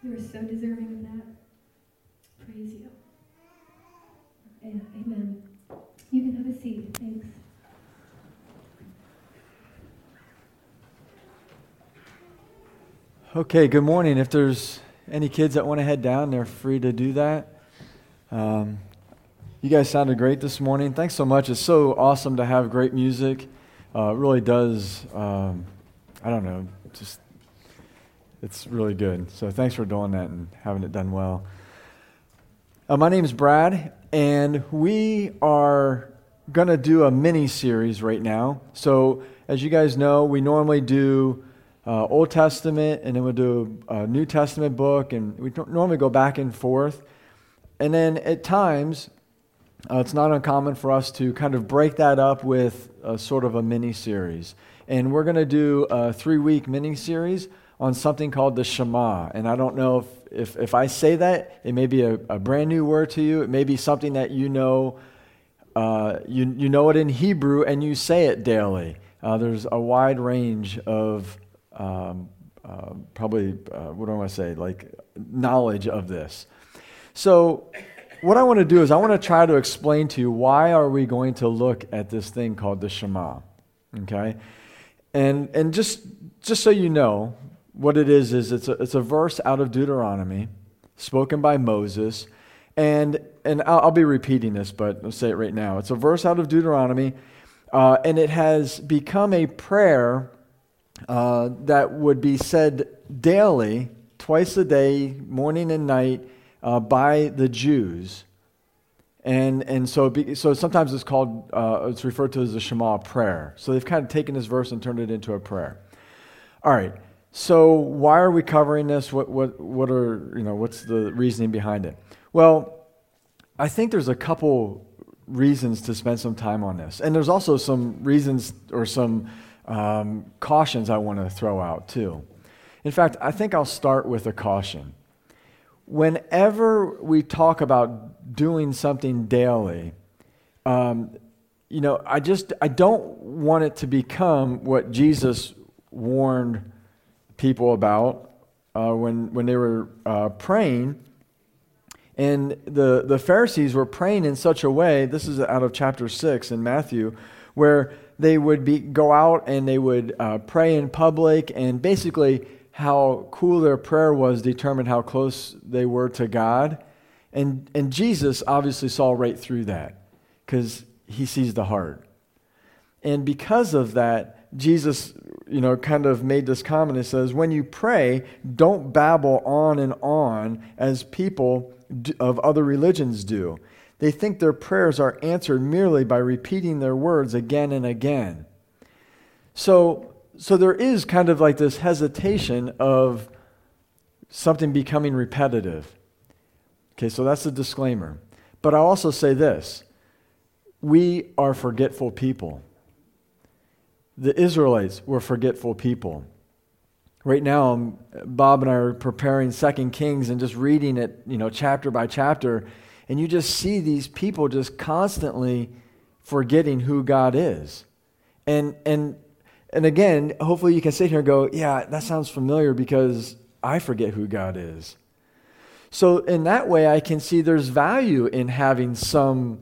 You are so deserving of that. Praise you. Yeah, amen. You can have a seat. Thanks. Okay, good morning. If there's any kids that want to head down, they're free to do that. You guys sounded great this morning. Thanks so much. It's so awesome to have great music. It really does, it's really good. So thanks for doing that and having it done well. My name is Brad, and we are going to do a mini-series right now. So as you guys know, we normally do Old Testament, and then we'll do a New Testament book, and we normally go back and forth. And then at times, it's not uncommon for us to kind of break that up with a sort of a mini-series. And we're going to do a 3-week mini-series on something called the Shema. And I don't know if I say that, it may be a brand new word to you. It may be something that you know it in Hebrew and you say it daily. There's a wide range of knowledge of this. So what I want to do is I want to try to explain to you why are we going to look at this thing called the Shema, okay? And just so you know, what it is it's a verse out of Deuteronomy, spoken by Moses, and I'll be repeating this, but I'll say it right now. It's a verse out of Deuteronomy, and it has become a prayer that would be said daily, twice a day, morning and night, by the Jews, and so sometimes it's called it's referred to as the Shema prayer. So they've kind of taken this verse and turned it into a prayer. All right. So why are we covering this? What's the reasoning behind it? Well, I think there's a couple reasons to spend some time on this, and there's also some reasons or some cautions I want to throw out too. In fact, I think I'll start with a caution. Whenever we talk about doing something daily, I don't want it to become what Jesus warned people about when they were praying. And the Pharisees were praying in such a way, this is out of chapter 6 in Matthew, where they would go out and they would pray in public, and basically how cool their prayer was determined how close they were to God. And Jesus obviously saw right through that because he sees the heart. And because of that, Jesus, kind of made this comment. It says, when you pray, don't babble on and on as people of other religions do. They think their prayers are answered merely by repeating their words again and again. So there is kind of like this hesitation of something becoming repetitive. Okay, so that's the disclaimer. But I'll also say this. We are forgetful people. The Israelites were forgetful people. Right now, Bob and I are preparing 2 Kings and just reading it, chapter by chapter, and you just see these people just constantly forgetting who God is. And again, hopefully you can sit here and go, yeah, that sounds familiar because I forget who God is. So in that way, I can see there's value in having some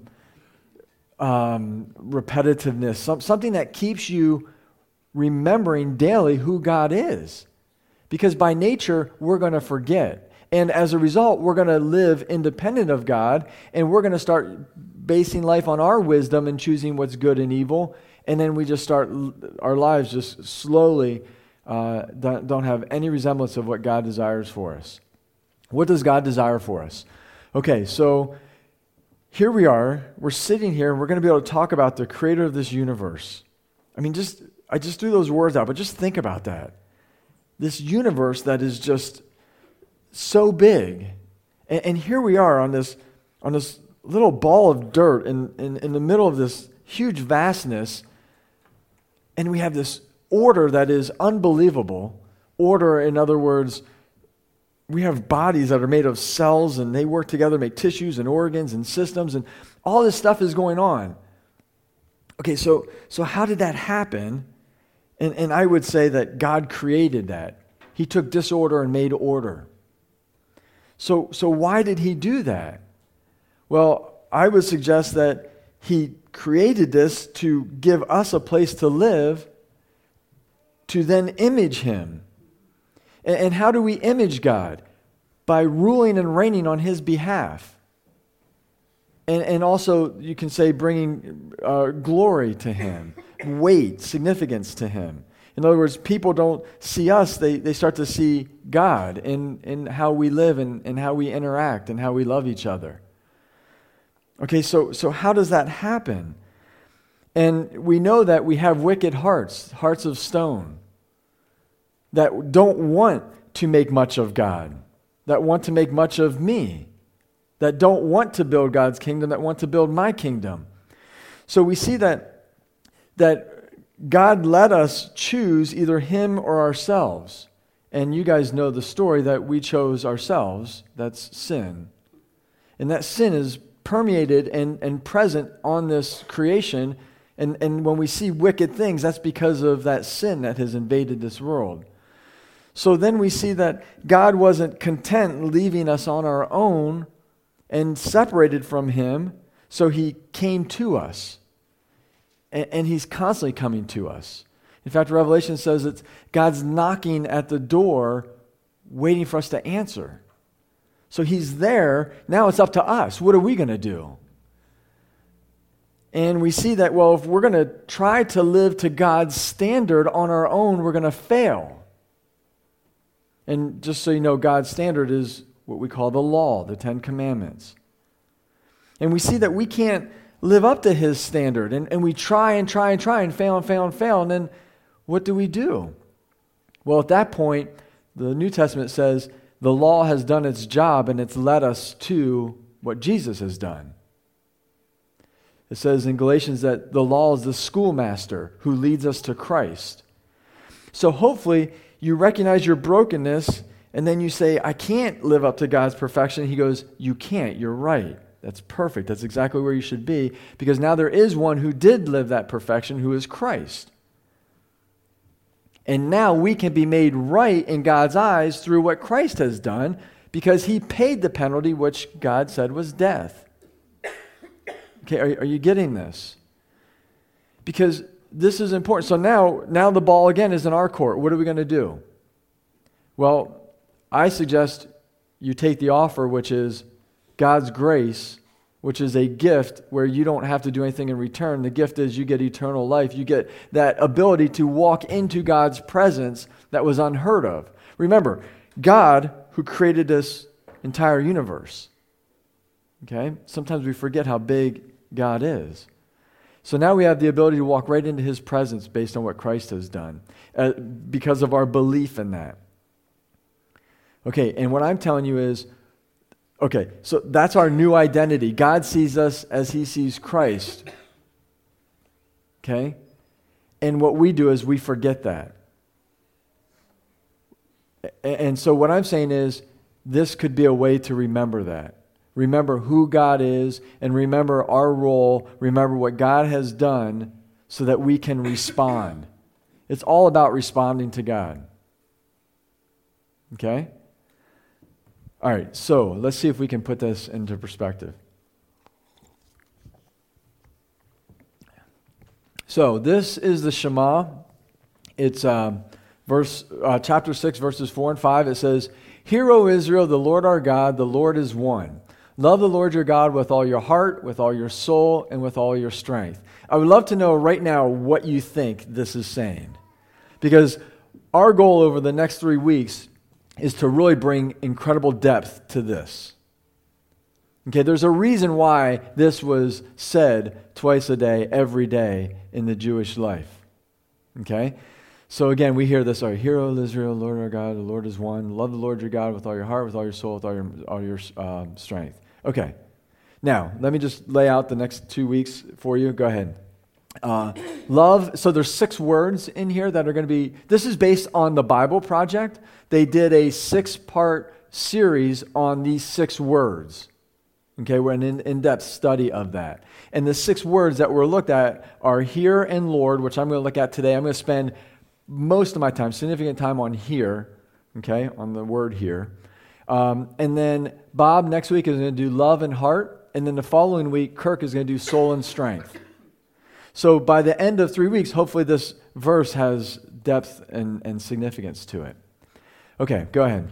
repetitiveness, something that keeps you remembering daily who God is. Because by nature, we're going to forget. And as a result, we're going to live independent of God, and we're going to start basing life on our wisdom and choosing what's good and evil. And then we just start, our lives just slowly don't have any resemblance of what God desires for us. What does God desire for us? Okay, so here we are. We're sitting here, and we're going to be able to talk about the creator of this universe. I mean, I just threw those words out, but just think about that. This universe that is just so big. And here we are on this little ball of dirt in the middle of this huge vastness, and we have this order that is unbelievable. Order, in other words, we have bodies that are made of cells, and they work together to make tissues and organs and systems, and all this stuff is going on. Okay, so how did that happen? And I would say that God created that. He took disorder and made order. So why did he do that? Well, I would suggest that he created this to give us a place to live, to then image him. And how do we image God? By ruling and reigning on his behalf. And also, you can say, bringing glory to him, weight, significance to him. In other words, people don't see us, they start to see God in how we live and how we interact and how we love each other. Okay, so how does that happen? And we know that we have wicked hearts, hearts of stone, that don't want to make much of God, that want to make much of me, that don't want to build God's kingdom, that want to build my kingdom. So we see that God let us choose either him or ourselves. And you guys know the story that we chose ourselves. That's sin. And that sin is permeated and present on this creation. And when we see wicked things, that's because of that sin that has invaded this world. So then we see that God wasn't content leaving us on our own and separated from him, so he came to us. And he's constantly coming to us. In fact, Revelation says that God's knocking at the door, waiting for us to answer. So he's there. Now it's up to us. What are we going to do? And we see that, well, if we're going to try to live to God's standard on our own, we're going to fail. And just so you know, God's standard is what we call the law, the Ten Commandments. And we see that we can't live up to his standard. And we try and fail. And then what do? Well, at that point, the New Testament says the law has done its job and it's led us to what Jesus has done. It says in Galatians that the law is the schoolmaster who leads us to Christ. So hopefully you recognize your brokenness and then you say, I can't live up to God's perfection. He goes, you can't. You're right. That's perfect. That's exactly where you should be, because now there is one who did live that perfection, who is Christ. And now we can be made right in God's eyes through what Christ has done, because he paid the penalty which God said was death. Okay, are you getting this? Because this is important. So now the ball again is in our court. What are we going to do? Well, I suggest you take the offer, which is God's grace, which is a gift where you don't have to do anything in return. The gift is you get eternal life. You get that ability to walk into God's presence that was unheard of. Remember, God who created this entire universe. Okay? Sometimes we forget how big God is. So now we have the ability to walk right into his presence based on what Christ has done, because of our belief in that. Okay, and what I'm telling you is, okay, so that's our new identity. God sees us as he sees Christ. Okay? And what we do is we forget that. And so what I'm saying is, this could be a way to remember that. Remember who God is, and remember our role, remember what God has done, so that we can respond. It's all about responding to God. Okay? All right, so let's see if we can put this into perspective. So this is the Shema. It's chapter 6, verses 4 and 5. It says, "Hear, O Israel, the Lord our God, the Lord is one. Love the Lord your God with all your heart, with all your soul, and with all your strength." I would love to know right now what you think this is saying. Because our goal over the next 3 weeks is to really bring incredible depth to this. Okay, there's a reason why this was said twice a day, every day in the Jewish life. Okay? So again, we hear this, "Hear, O Israel, Lord our God, the Lord is one. Love the Lord your God with all your heart, with all your soul, with all your strength." Okay. Now, let me just lay out the next 2 weeks for you. Go ahead. Love, so there's 6 words in here that are going to be, this is based on the Bible Project. They did a 6-part series on these 6 words. Okay, we're in an in-depth study of that. And the 6 words that were looked at are here and Lord, which I'm going to look at today. I'm going to spend most of my time, significant time on here, okay, on the word here. And then Bob next week is going to do love and heart. And then the following week, Kirk is going to do soul and strength. So by the end of 3 weeks, hopefully this verse has depth and significance to it. Okay, go ahead.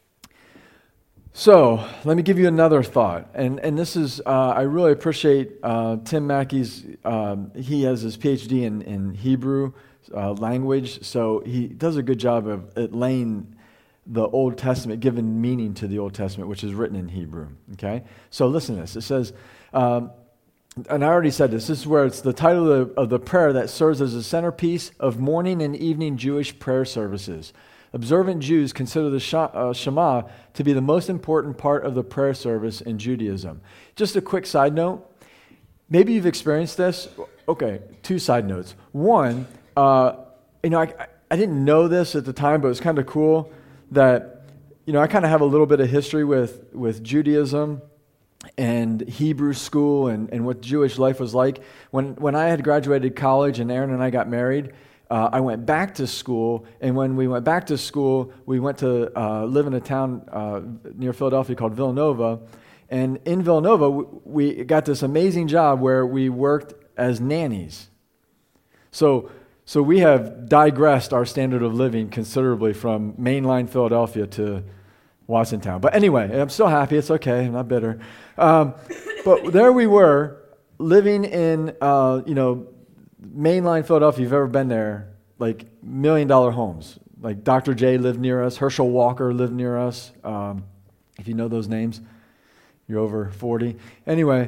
So let me give you another thought. And this is, I really appreciate Tim Mackey's, he has his PhD in Hebrew language, so he does a good job of laying the Old Testament, giving meaning to the Old Testament, which is written in Hebrew. Okay? So listen to this. It says, and I already said this is where it's the title of the prayer that serves as a centerpiece of morning and evening Jewish prayer services. Observant Jews consider the Shema to be the most important part of the prayer service in Judaism. Just a quick side note. Maybe you've experienced this. Okay, 2 side notes. One, I didn't know this at the time, but it was kind of cool that, I kind of have a little bit of history with Judaism and Hebrew school and what Jewish life was like. When I had graduated college and Aaron and I got married, I went back to school, and when we went back to school, we went to live in a town near Philadelphia called Villanova, and in Villanova, we got this amazing job where we worked as nannies. So we have digressed our standard of living considerably from mainline Philadelphia to Watsontown. But anyway, I'm still happy. It's okay. I'm not bitter. But there we were, living in, mainline Philadelphia. If you've ever been there, like $1 million homes. Like Dr. J lived near us. Herschel Walker lived near us. If you know those names, you're over 40. Anyway,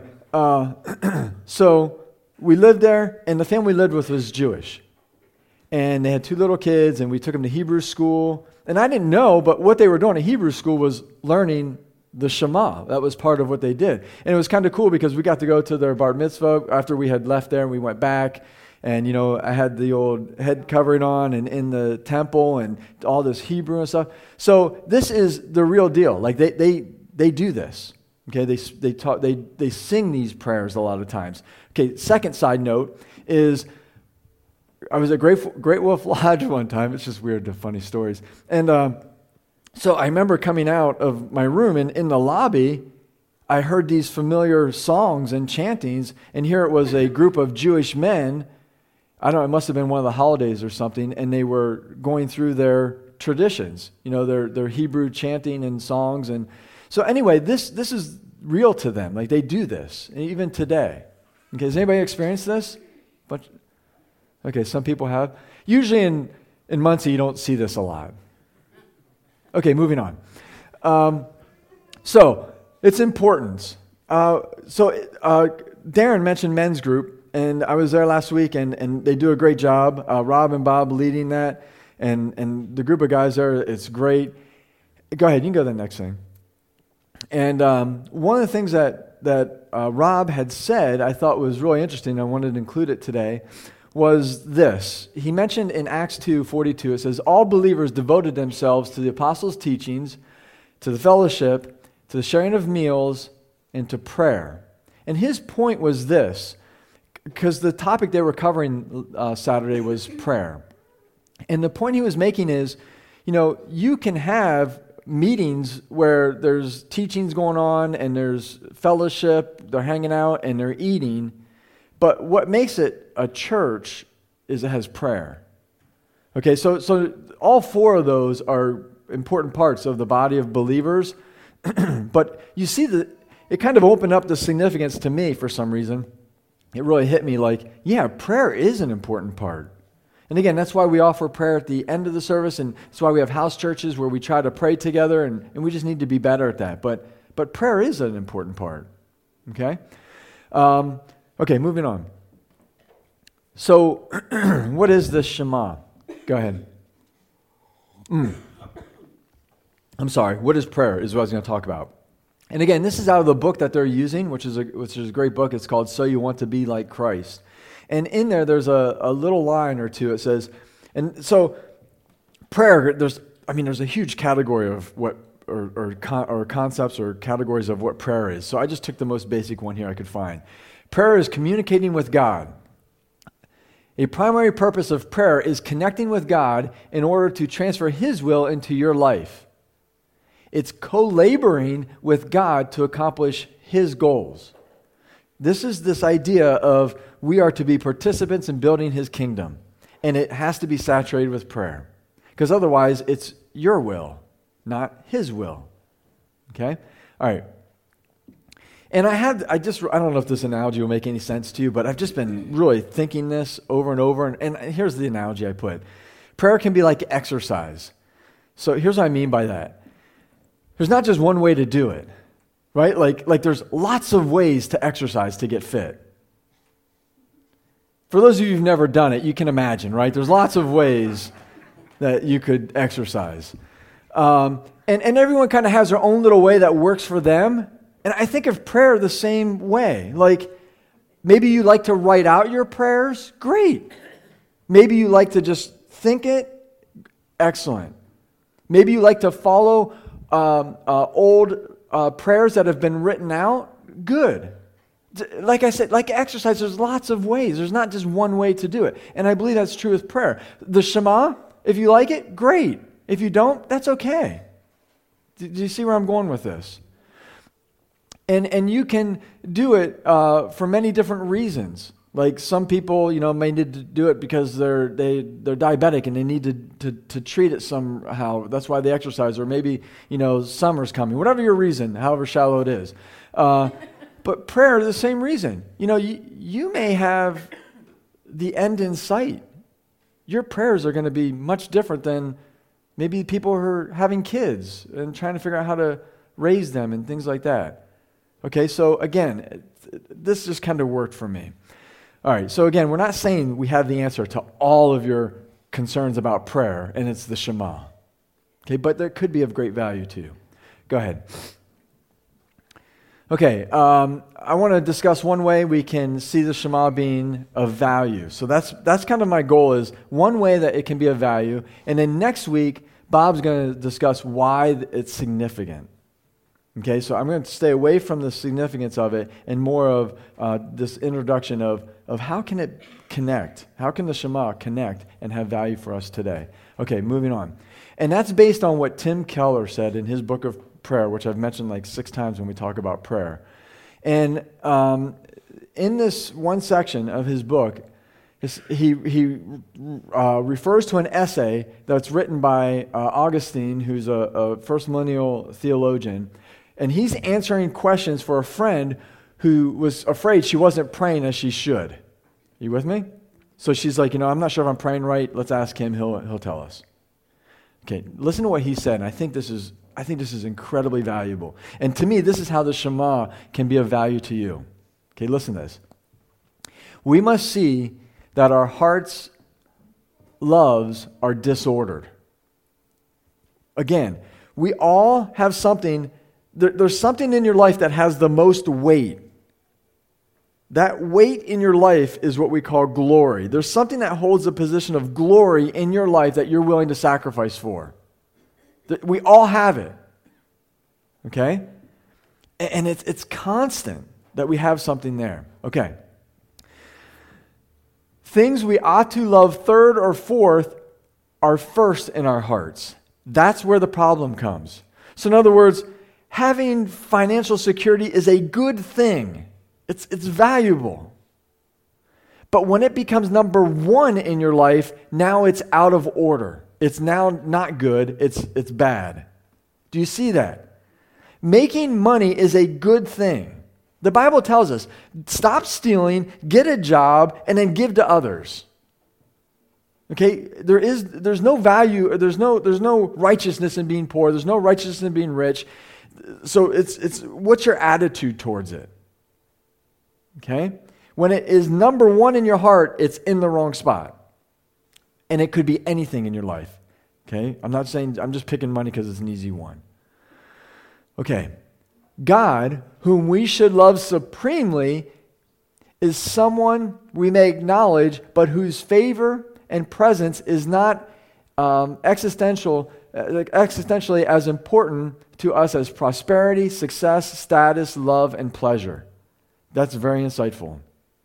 so we lived there, and the family we lived with was Jewish. And they had 2 little kids, and we took them to Hebrew school. And I didn't know, but what they were doing at Hebrew school was learning the Shema. That was part of what they did. And it was kind of cool because we got to go to their bar mitzvah after we had left there, and we went back. And, I had the old head covering on and in the temple and all this Hebrew and stuff. So this is the real deal. Like they do this. Okay, they sing these prayers a lot of times. Okay, second side note is I was at Great Wolf Lodge one time. It's just weird, the funny stories. And so I remember coming out of my room, and in the lobby, I heard these familiar songs and chantings, and here it was a group of Jewish men. I don't know, it must have been one of the holidays or something, and they were going through their traditions, their Hebrew chanting and songs. And so anyway, this is real to them. Like they do this, even today. Okay, has anybody experienced this? Okay, some people have. Usually in Muncie, you don't see this a lot. Okay, moving on. So, its importance. Darren mentioned men's group, and I was there last week, and they do a great job. Rob and Bob leading that, and the group of guys there, it's great. Go ahead, you can go to the next thing. And one of the things that Rob had said I thought was really interesting, I wanted to include it today, was this. He mentioned in Acts 2:42, it says, all believers devoted themselves to the apostles' teachings, to the fellowship, to the sharing of meals, and to prayer. And his point was this, because the topic they were covering Saturday was prayer. And the point he was making is, you can have meetings where there's teachings going on and there's fellowship, they're hanging out and they're eating, but what makes it a church is it has prayer. Okay, so all 4 of those are important parts of the body of believers, but you see that it kind of opened up the significance to me for some reason. It really hit me like, yeah, prayer is an important part. And again, that's why we offer prayer at the end of the service, and that's why we have house churches where we try to pray together, and we just need to be better at that. But prayer is an important part. Okay? Okay, moving on. So, what is the Shema? Go ahead. I'm sorry. What is prayer is what I was going to talk about. And again, this is out of the book that they're using, which is a great book. It's called So You Want to Be Like Christ. And in there, there's a little line or two. It says, and so prayer, there's a huge category of what, or concepts or categories of what prayer is. So I just took the most basic one here I could find. Prayer is communicating with God. A primary purpose of prayer is connecting with God in order to transfer His will into your life. It's co-laboring with God to accomplish His goals. This is this idea of we are to be participants in building His kingdom. And it has to be saturated with prayer. Because otherwise, it's your will, not His will. Okay? All right. And I don't know if this analogy will make any sense to you, but I've just been really thinking this over and over. And here's the analogy I put. Prayer can be like exercise. So here's what I mean by that. There's not just one way to do it, right? Like there's lots of ways to exercise to get fit. For those of you who've never done it, you can imagine, right? There's lots of ways that you could exercise. And everyone kind of has their own little way that works for them. And I think of prayer the same way. Like, maybe you like to write out your prayers. Great. Maybe you like to just think it. Excellent. Maybe you like to follow old prayers that have been written out. Good. Like I said, like exercise, there's lots of ways. There's not just one way to do it. And I believe that's true with prayer. The Shema, if you like it, great. If you don't, that's okay. Do you see where I'm going with this? And you can do it for many different reasons. Like some people, may need to do it because they're diabetic and they need to treat it somehow. That's why they exercise. Or maybe, summer's coming. Whatever your reason, however shallow it is. But prayer, the same reason. You may have the end in sight. Your prayers are going to be much different than maybe people who are having kids and trying to figure out how to raise them and things like that. Okay, so again, this just kind of worked for me. All right, so again, we're not saying we have the answer to all of your concerns about prayer, and it's the Shema. Okay, but there could be of great value to you. Go ahead. Okay, I want to discuss one way we can see the Shema being of value. So that's kind of my goal, is one way that it can be of value, and then next week, Bob's going to discuss why it's significant. Okay, so I'm going to stay away from the significance of it and more of this introduction of how can it connect? How can the Shema connect and have value for us today? Okay, moving on. And that's based on what Tim Keller said in his book of prayer, which I've mentioned like 6 times when we talk about prayer. And in this one section of his book, he refers to an essay that's written by Augustine, who's a first millennial theologian. And he's answering questions for a friend who was afraid she wasn't praying as she should. You with me? So she's like, I'm not sure if I'm praying right. Let's ask him. He'll tell us. Okay, listen to what he said. And I think this is incredibly valuable. And to me, this is how the Shema can be of value to you. Okay, listen to this. We must see that our hearts' loves are disordered. Again, we all have something. There's something in your life that has the most weight. That weight in your life is what we call glory. There's something that holds a position of glory in your life that you're willing to sacrifice for. We all have it. Okay? And it's constant that we have something there. Okay. Things we ought to love third or fourth are first in our hearts. That's where the problem comes. So in other words, having financial security is a good thing. It's valuable. But when it becomes number one in your life, now it's out of order. It's now not good, it's bad. Do you see that? Making money is a good thing. The Bible tells us, stop stealing, get a job, and then give to others. Okay, there's no value, there's no righteousness in being poor, there's no righteousness in being rich. So it's what's your attitude towards it? Okay? When it is number one in your heart, it's in the wrong spot. And it could be anything in your life. Okay? I'm just picking money because it's an easy one. Okay. God, whom we should love supremely, is someone we may acknowledge, but whose favor and presence is not existentially as important to us as prosperity, success, status, love, and pleasure. That's very insightful.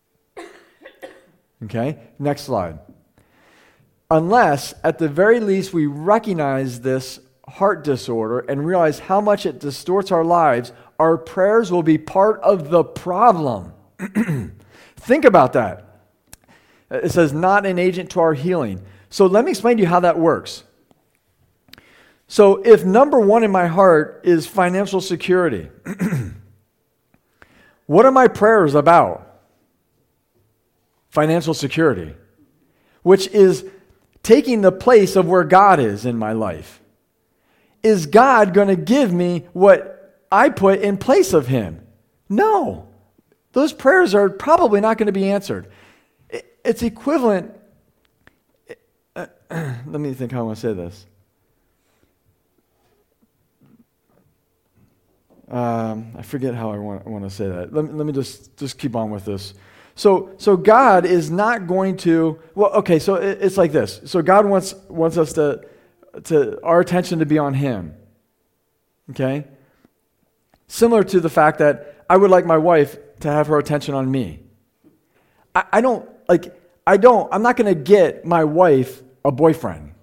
Okay, next slide. Unless, at the very least, we recognize this heart disorder and realize how much it distorts our lives, our prayers will be part of the problem. Think about that. It says, not an agent to our healing. So let me explain to you how that works. So if number one in my heart is financial security, what are my prayers about? Financial security, which is taking the place of where God is in my life. Is God going to give me what I put in place of Him? No. Those prayers are probably not going to be answered. It's equivalent. Let me think how I want to say this. I forget how I want to say that. Let me just keep on with this. So God is not going to, well, okay, so it's like this. So God wants us to our attention to be on Him. Okay? Similar to the fact that I would like my wife to have her attention on me. I'm not going to get my wife a boyfriend.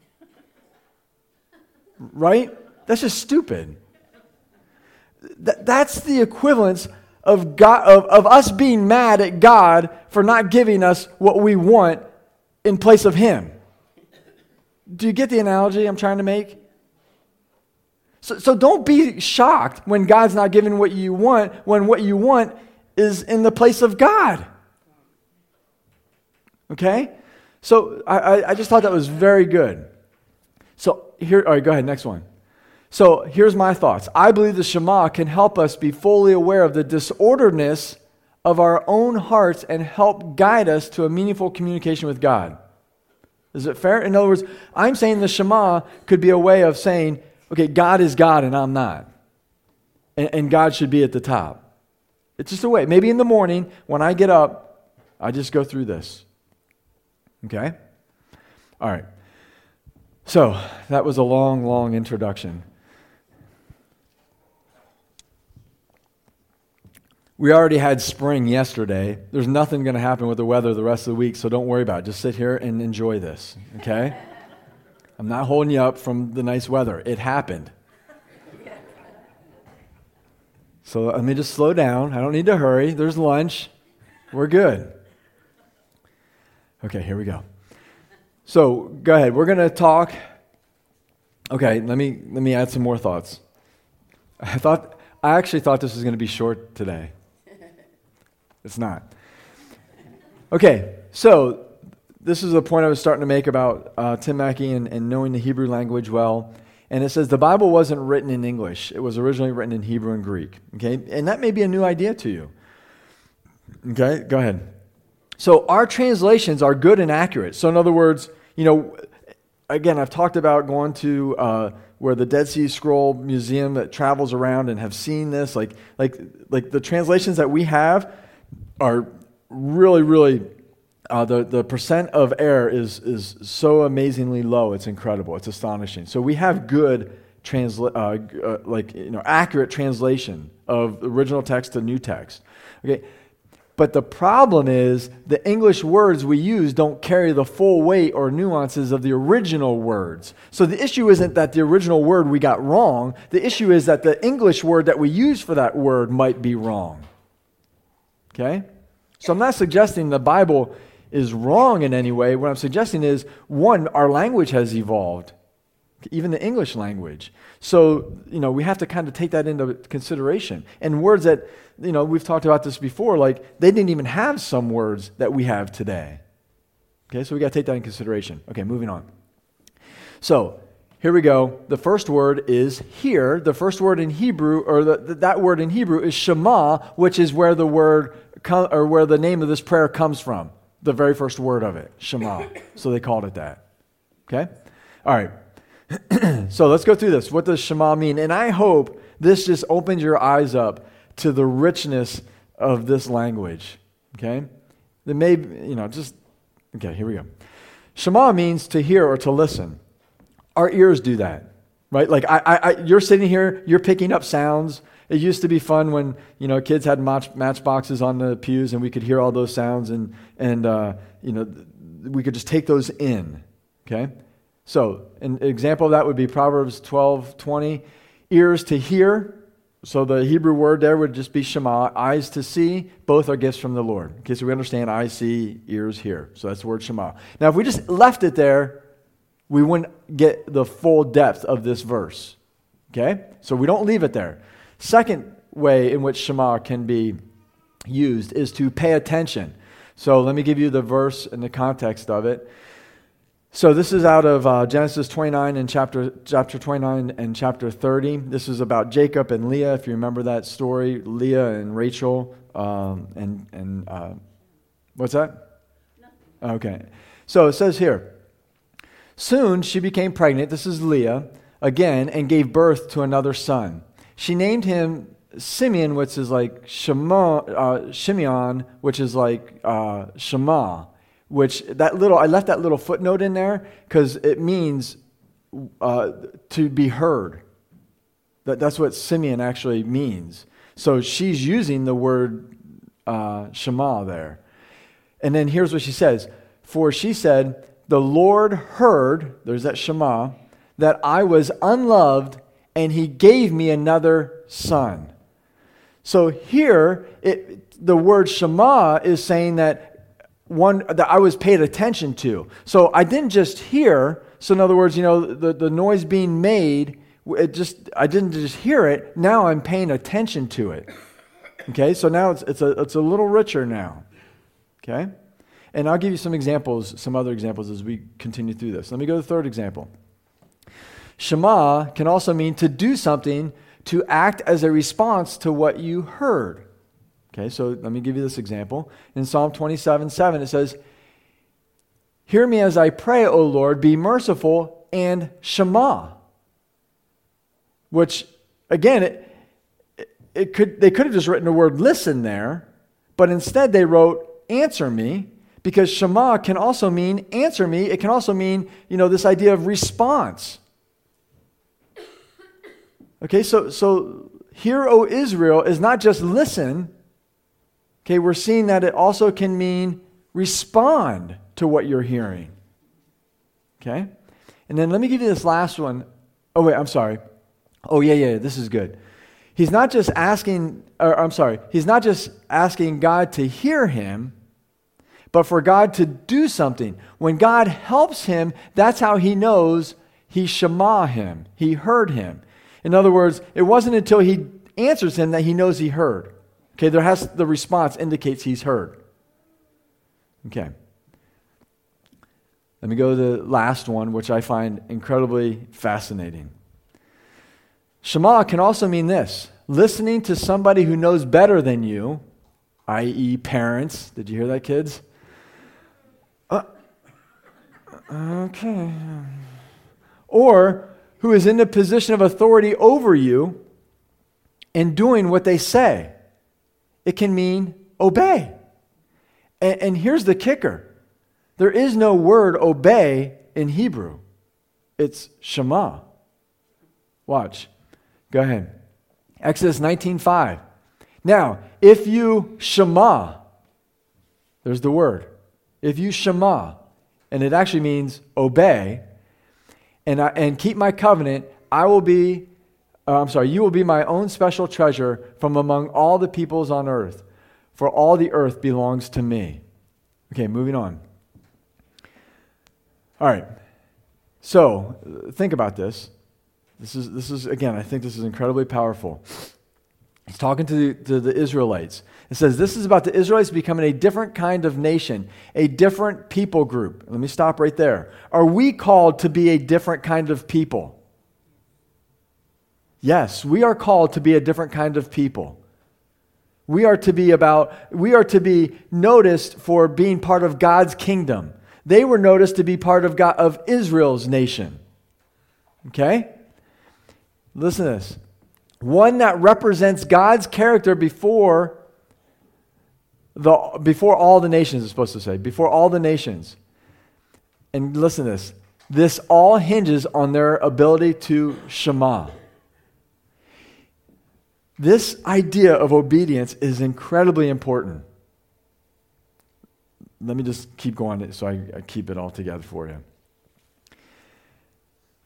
Right? That's just stupid. That's the equivalence of God, of us being mad at God for not giving us what we want in place of Him. Do you get the analogy I'm trying to make? So don't be shocked when God's not giving what you want, when what you want is in the place of God. Okay? So I just thought that was very good. So here, all right, go ahead, next one. So here's my thoughts. I believe the Shema can help us be fully aware of the disorderedness of our own hearts and help guide us to a meaningful communication with God. Is it fair? In other words, I'm saying the Shema could be a way of saying, okay, God is God and I'm not. And God should be at the top. It's just a way. Maybe in the morning when I get up, I just go through this. Okay? All right. So that was a long, long introduction. We already had spring yesterday. There's nothing going to happen with the weather the rest of the week, so don't worry about it. Just sit here and enjoy this, okay? I'm not holding you up from the nice weather. It happened. So let me just slow down. I don't need to hurry. There's lunch. We're good. Okay, here we go. So go ahead. We're going to talk. Okay, let me add some more thoughts. I actually thought this was going to be short today. It's not. Okay, so this is a point I was starting to make about Tim Mackey and knowing the Hebrew language well. And it says the Bible wasn't written in English. It was originally written in Hebrew and Greek. Okay, and that may be a new idea to you. Okay, go ahead. So our translations are good and accurate. So in other words, again, I've talked about going to where the Dead Sea Scroll Museum that travels around and have seen this. Like the translations that we have are really, really, the percent of error is so amazingly low. It's incredible. It's astonishing. So we have good accurate translation of original text to new text. Okay. But the problem is the English words we use don't carry the full weight or nuances of the original words. So the issue isn't that the original word we got wrong. The issue is that the English word that we use for that word might be wrong. Okay? So I'm not suggesting the Bible is wrong in any way. What I'm suggesting is, one, our language has evolved, even the English language. So, we have to kind of take that into consideration. And words that, we've talked about this before, like they didn't even have some words that we have today. Okay, so we got to take that in consideration. Okay, moving on. So, here we go. The first word is here. The first word in Hebrew, or that word in Hebrew is Shema, which is where the word, or where the name of this prayer comes from. The very first word of it, Shema. So they called it that. Okay? All right. So let's go through this. What does Shema mean? And I hope this just opens your eyes up to the richness of this language. Okay? That may, okay, here we go. Shema means to hear or to listen. Our ears do that, right? Like you're sitting here, you're picking up sounds. It used to be fun when, kids had matchboxes on the pews and we could hear all those sounds and we could just take those in, okay? So an example of that would be Proverbs 12:20, ears to hear. So the Hebrew word there would just be Shema, eyes to see. Both are gifts from the Lord. Okay, so we understand eyes see, ears hear. So that's the word Shema. Now, if we just left it there, we wouldn't get the full depth of this verse. Okay? So we don't leave it there. Second way in which Shema can be used is to pay attention. So let me give you the verse and the context of it. So this is out of Genesis 29 and chapter 29 and chapter 30. This is about Jacob and Leah, if you remember that story. Leah and Rachel and what's that? Nothing. Okay. So it says here, soon she became pregnant, this is Leah, again, and gave birth to another son. She named him Simeon, which is like Shimeon, which is like Shema. I left that little footnote in there because it means to be heard. That's what Simeon actually means. So she's using the word Shema there. And then here's what she says. For she said, the Lord heard, there's that Shema, that I was unloved and he gave me another son. So here, the word Shema is saying that that I was paid attention to. So I didn't just hear. So in other words, the noise being made, I didn't just hear it. Now I'm paying attention to it. Okay, so now it's a little richer now. Okay, and I'll give you some other examples as we continue through this. Let me go to the third example. Shema can also mean to do something, to act as a response to what you heard. Okay, so let me give you this example. In Psalm 27:7, it says, hear me as I pray, O Lord, be merciful and Shema. Which, again, they could have just written the word listen there, but instead they wrote answer me, because Shema can also mean answer me. It can also mean, this idea of response. Okay, so hear, O Israel, is not just listen. Okay, we're seeing that it also can mean respond to what you're hearing. Okay? And then let me give you this last one. Oh, wait, I'm sorry. Oh, yeah, this is good. He's not just asking God to hear him, but for God to do something. When God helps him, that's how he knows he Shema him. He heard him. In other words, it wasn't until he answers him that he knows he heard. Okay, the response indicates he's heard. Okay. Let me go to the last one, which I find incredibly fascinating. Shema can also mean this: listening to somebody who knows better than you, i.e. parents. Did you hear that, kids? Okay. Or who is in a position of authority over you and doing what they say. It can mean obey. And here's the kicker. There is no word obey in Hebrew. It's Shema. Watch. Go ahead. Exodus 19:5. Now, if you Shema, there's the word. If you Shema, and it actually means obey, and keep my covenant, you will be my own special treasure from among all the peoples on earth, for all the earth belongs to me. Okay, moving on. All right. So, think about this. This is again, I think this is incredibly powerful. He's talking to the Israelites. It says, this is about the Israelites becoming a different kind of nation, a different people group. Let me stop right there. Are we called to be a different kind of people? Yes, we are called to be a different kind of people. We are to be noticed for being part of God's kingdom. They were noticed to be part of Israel's nation. Okay? Listen to this. One that represents God's character before all the nations, it's supposed to say. Before all the nations. And listen to this. This all hinges on their ability to Shema. This idea of obedience is incredibly important. Let me just keep going so I keep it all together for you.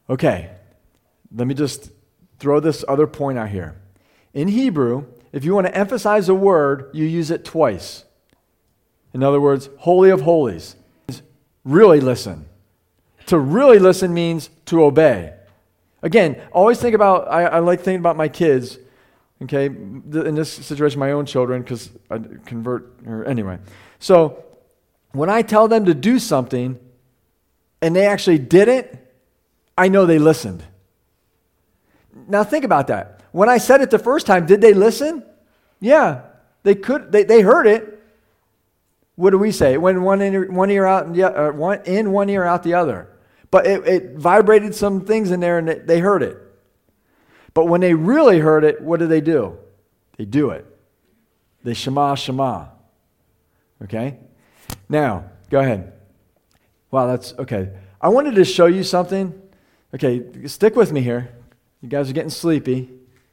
Okay, let me just throw this other point out here. In Hebrew, if you want to emphasize a word, you use it twice. In other words, Holy of Holies. Really listen. To really listen means to obey. Again, always think about, I like thinking about my kids, okay, in this situation, my own children, because I convert, or anyway. So, when I tell them to do something, and they actually did it, I know they listened. Now think about that. When I said it the first time, did they listen? Yeah, they heard it. What do we say? When one ear out, and one in, one ear out the other. But it vibrated some things in there, and they heard it. But when they really heard it, what do? They do it. They shema, shema. Okay? Now, go ahead. Wow, that's okay. I wanted to show you something. Okay, stick with me here. You guys are getting sleepy.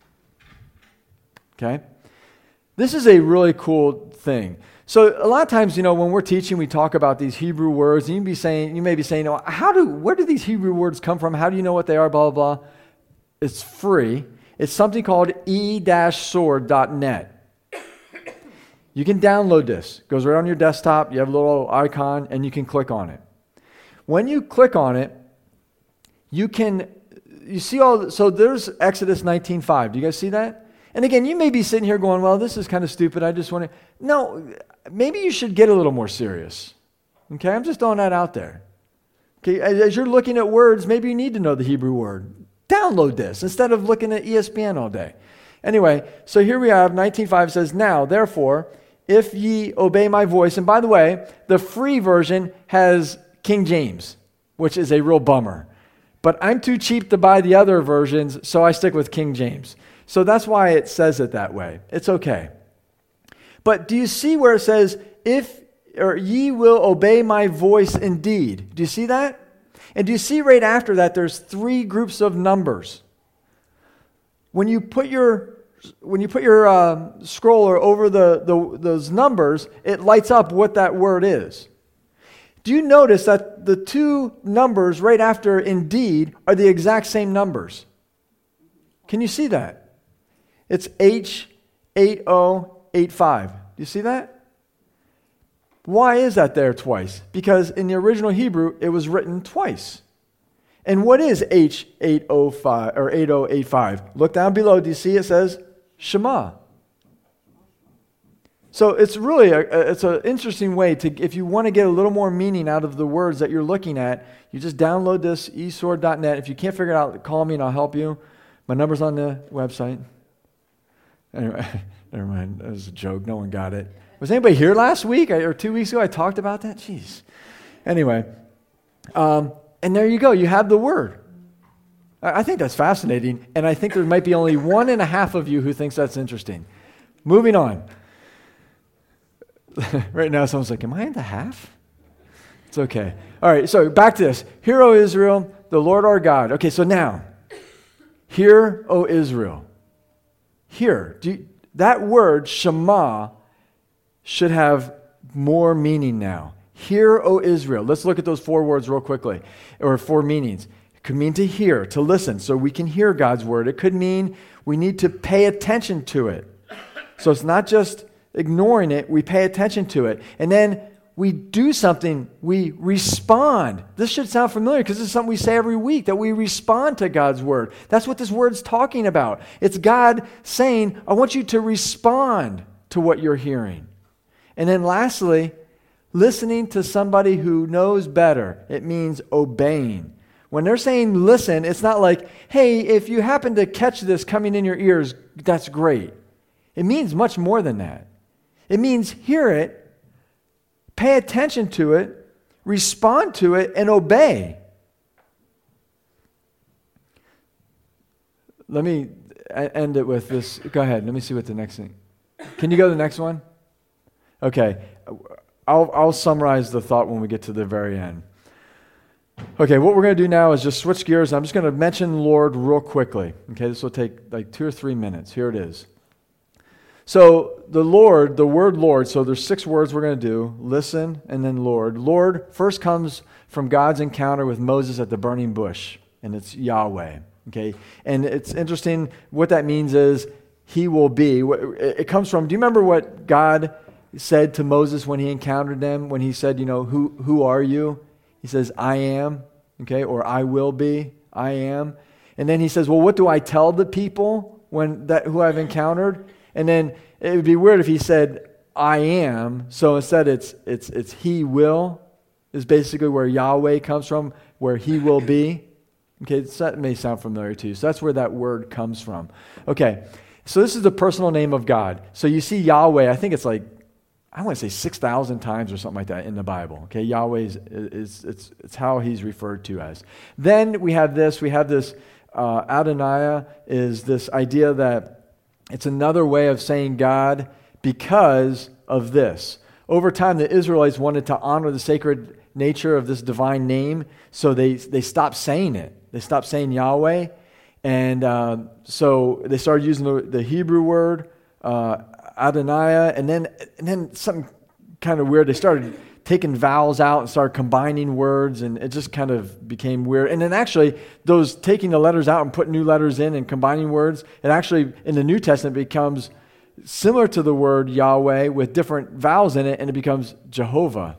Okay? This is a really cool thing. So a lot of times, when we're teaching, we talk about these Hebrew words, and you may be saying, where do these Hebrew words come from? How do you know what they are? Blah, blah, blah. It's free. It's something called e-sword.net. You can download this. It goes right on your desktop. You have a little icon, and you can click on it. When you click on it, you see so there's Exodus 19:5. Do you guys see that? And again, you may be sitting here going, well, this is kind of stupid. I just want to... No, maybe you should get a little more serious. Okay, I'm just throwing that out there. Okay, as you're looking at words, maybe you need to know the Hebrew word. Download this instead of looking at ESPN all day. Anyway, so here we have 19:5 says, now, therefore, if ye obey my voice, and by the way, the free version has King James, which is a real bummer. But I'm too cheap to buy the other versions, so I stick with King James. So that's why it says it that way. It's okay. But do you see where it says, ye will obey my voice indeed? Do you see that? And do you see right after that there's 3 groups of numbers? When you put your scroller over those numbers, it lights up what that word is. Do you notice that the 2 numbers right after indeed are the exact same numbers? Can you see that? It's H8085. Do you see that? Why is that there twice? Because in the original Hebrew, it was written twice. And what is H805 or 8085? Look down below. Do you see it says Shema? So it's really it's an interesting way to, if you want to get a little more meaning out of the words that you're looking at, you just download this esword.net. If you can't figure it out, call me and I'll help you. My number's on the website. Anyway, never mind. That was a joke. No one got it. Was anybody here last week or 2 weeks ago? I talked about that. Jeez. Anyway, and there you go. You have the word. I think that's fascinating, and I think there might be only 1.5 of you who thinks that's interesting. Moving on. Right now, someone's like, am I in the half? It's okay. All right, so back to this. Hear, O Israel, the Lord our God. Okay, so now, hear, O Israel. Hear. That word, Shema, should have more meaning now. Hear, O Israel. Let's look at those 4 words real quickly, or 4 meanings. It could mean to hear, to listen, so we can hear God's word. It could mean we need to pay attention to it. So it's not just ignoring it, we pay attention to it. And then we do something, we respond. This should sound familiar because this is something we say every week, that we respond to God's word. That's what this word's talking about. It's God saying, I want you to respond to what you're hearing. And then lastly, listening to somebody who knows better. It means obeying. When they're saying listen, it's not like, hey, if you happen to catch this coming in your ears, that's great. It means much more than that. It means hear it, pay attention to it, respond to it, and obey. Let me end it with this. Go ahead. Let me see what the next thing. Can you go to the next one? Okay. I'll summarize the thought when we get to the very end. Okay, what we're going to do now is just switch gears. I'm just going to mention Lord real quickly. Okay, this will take like 2 or 3 minutes. Here it is. So the Lord, the word Lord, so there's 6 words we're going to do. Listen and then Lord. Lord first comes from God's encounter with Moses at the burning bush. and it's Yahweh. Okay, and it's interesting. What that means is He will be. It comes from. Do you remember what God said to Moses when He encountered them? When He said, who are you? He says, I am. Okay, or I will be. I am. And then He says, well, what do I tell the people who I've encountered? And then it would be weird if He said, I am. So instead, it's He will is basically where Yahweh comes from, where He will be. Okay, so that may sound familiar to you. So that's where that word comes from. Okay, so this is the personal name of God. So you see Yahweh, I think it's like, I want to say 6,000 times or something like that in the Bible. Okay, Yahweh it's how He's referred to as. Then we have this Adonai is this idea that it's another way of saying God because of this. Over time, the Israelites wanted to honor the sacred nature of this divine name, so they stopped saying it. They stopped saying Yahweh, and so they started using the Hebrew word Adonai, and then something kind of weird. They started taking vowels out and started combining words, and it just kind of became weird. And then actually, those taking the letters out and putting new letters in and combining words, it actually, in the New Testament, becomes similar to the word Yahweh with different vowels in it, and it becomes Jehovah.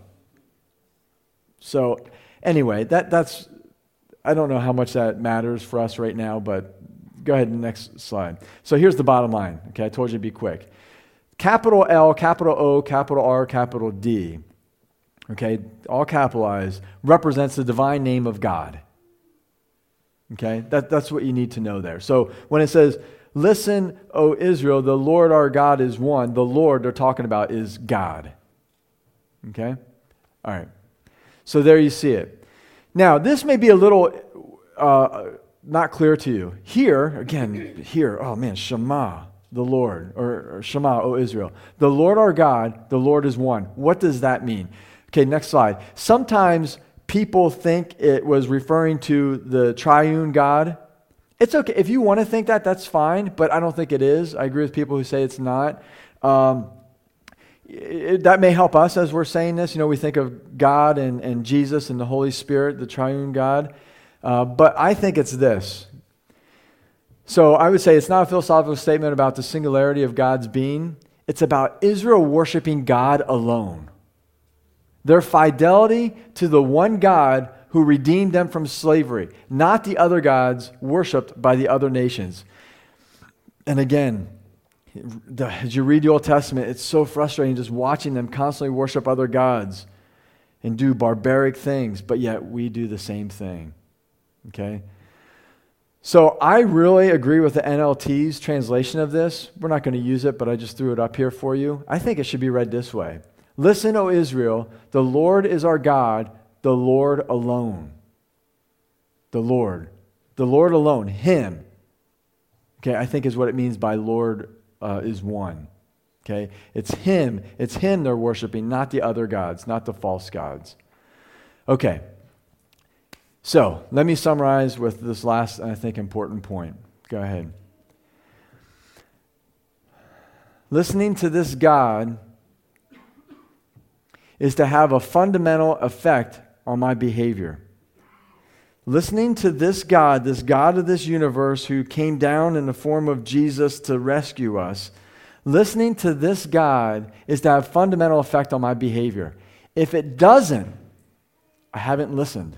So anyway, that's I don't know how much that matters for us right now, but go ahead to the next slide. So here's the bottom line. Okay, I told you to be quick. Capital L, capital O, capital R, capital D, okay, all capitalized, represents the divine name of God. Okay, that's what you need to know there. So when it says, listen, O Israel, the Lord our God is one, the Lord they're talking about is God. Okay? All right. So there you see it. Now, this may be a little not clear to you. Here, oh man, Shema, the Lord, or Shema, O Israel. The Lord our God, the Lord is one. What does that mean? Okay, next slide. Sometimes people think it was referring to the triune God. It's okay. If you want to think that, that's fine, but I don't think it is. I agree with people who say it's not. That may help us as we're saying this. We think of God and Jesus and the Holy Spirit, the triune God. But I think it's this. So I would say it's not a philosophical statement about the singularity of God's being. It's about Israel worshiping God alone. Their fidelity to the one God who redeemed them from slavery, not the other gods worshipped by the other nations. And again, as you read the Old Testament, it's so frustrating just watching them constantly worship other gods and do barbaric things, but yet we do the same thing. Okay? So I really agree with the NLT's translation of this. We're not going to use it, but I just threw it up here for you. I think it should be read this way. Listen, O Israel, the Lord is our God, the Lord alone. The Lord alone, Him. Okay, I think is what it means by Lord is one. Okay, it's Him they're worshiping, not the other gods, not the false gods. Okay, so let me summarize with this last, I think, important point. Go ahead. Listening to this God is to have a fundamental effect on my behavior. Listening to this God of this universe who came down in the form of Jesus to rescue us, listening to this God is to have fundamental effect on my behavior. If it doesn't, I haven't listened.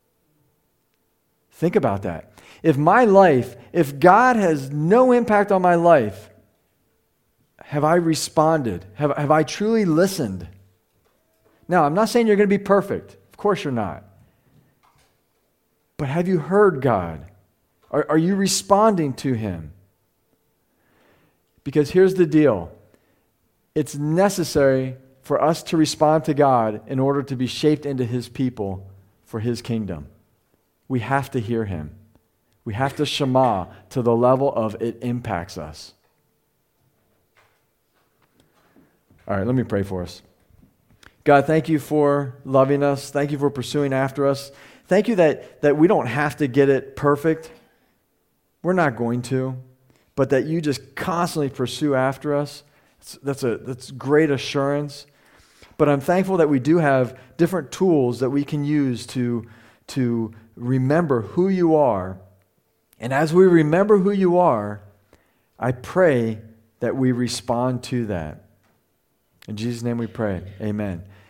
Think about that. If God has no impact on my life, have I responded? Have I truly listened? Now, I'm not saying you're going to be perfect. Of course you're not. But have you heard God? Are you responding to Him? Because here's the deal. It's necessary for us to respond to God in order to be shaped into His people for His kingdom. We have to hear Him. We have to Shema to the level of it impacts us. All right, let me pray for us. God, thank you for loving us. Thank you for pursuing after us. Thank you that we don't have to get it perfect. We're not going to. But that you just constantly pursue after us. That's great assurance. But I'm thankful that we do have different tools that we can use to remember who you are. And as we remember who you are, I pray that we respond to that. In Jesus' name we pray. Amen.